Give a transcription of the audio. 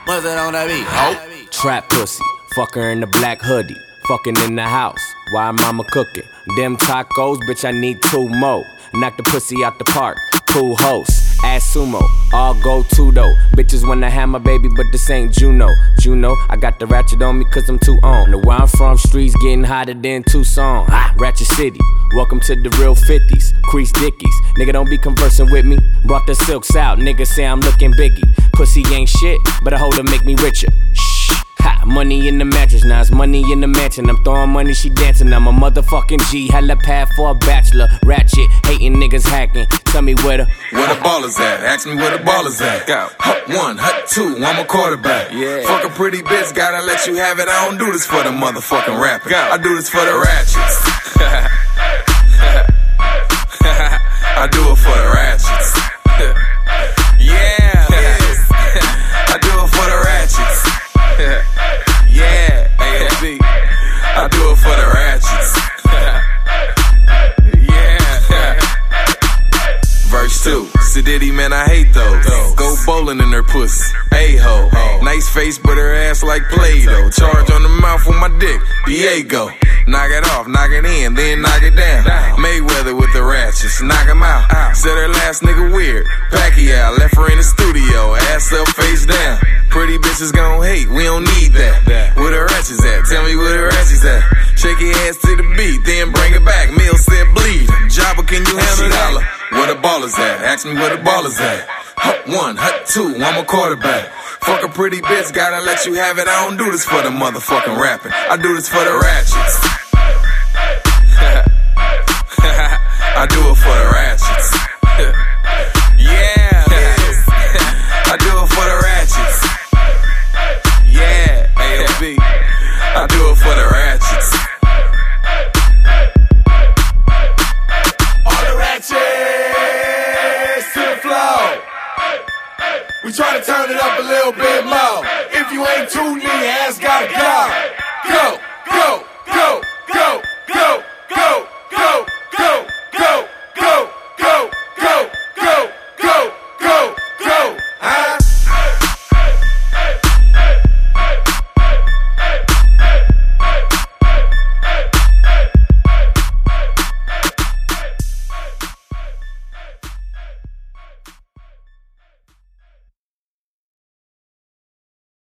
What's that on that beat? Oh. Trap pussy, fuck her in the black hoodie, fucking in the house, while mama cooking. Them tacos, bitch, I need 2 more. Knock the pussy out the park, cool host, ass sumo, all go to though. Bitches wanna have my baby, but this ain't Juno. I got the ratchet on me cause I'm too on. Know where I'm from, streets getting hotter than Tucson. Ratchet City, welcome to the real 50s. Crease Dickies, nigga don't be conversing with me. Brought the silks out, nigga say I'm looking biggie. Pussy ain't shit, but I hold her make me richer. Shh. Ha, money in the mattress, now it's money in the mansion. I'm throwing money, she dancing. I'm a motherfucking G, hella pad for a bachelor. Ratchet, hating niggas hacking. Tell me where the ballers at? Ask me where the ballers at. Hut 1, hut 2, I'm a quarterback. Yeah. Fuck a pretty bitch, gotta let you have it. I don't do this for the motherfucking rapping. I do this for the ratchets. I do it for the ratchets. Yeah. I do it for the ratchets. Yeah, AFB. I do it for the ratchets. Yeah. Verse 2. Sadiddy, man, I hate those. Go bowling in her pussy. A-ho. Nice face, but her ass like Play-Doh. Charge on the mouth with my dick. Diego. Knock it off, knock it in, then knock it down. Mayweather with the ratchets, knock him out. Said her last nigga weird. Pacquiao left her in the studio, ass up, face down. Pretty bitches gon' hate, we don't need that. Where the ratchets at? Tell me where the ratchets at. Shake your ass to the beat, then bring it back. Mill said bleed. Jabba, can you handle that? Where the ballers at? Ask me where the ballers at. Hut 1, hut 2, I'm a quarterback. Fuck a pretty bitch, gotta let you have it. I don't do this for the motherfucking rapping. I do this for the ratchets.